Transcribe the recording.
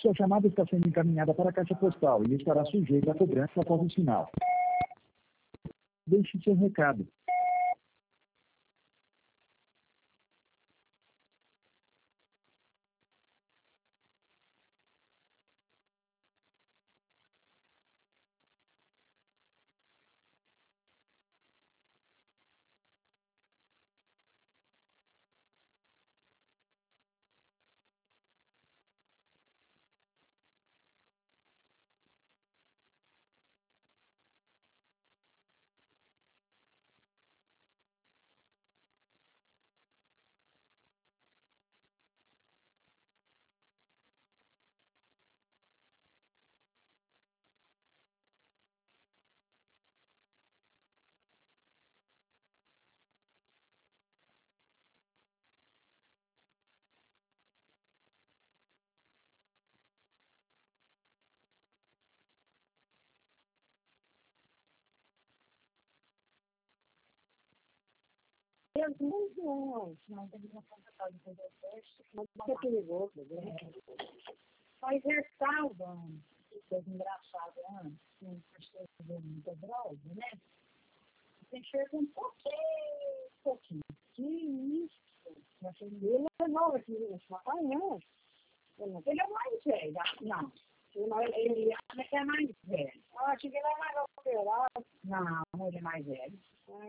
Sua chamada está sendo encaminhada para a caixa postal e estará sujeita a cobrança após o sinal. Deixe seu recado. Não tem que contratar de fazer o teste, mas é perigoso, né? Mas é salva, coisa engraçada, né? Tem pessoas que usam muita droga, né? Tem chega um pouquinho. Que isso? Mas ele é novo aqui, ele é mais velho, não. Ele acha que é mais velho. Eu acho que ele é mais operado. Não, ele é mais velho.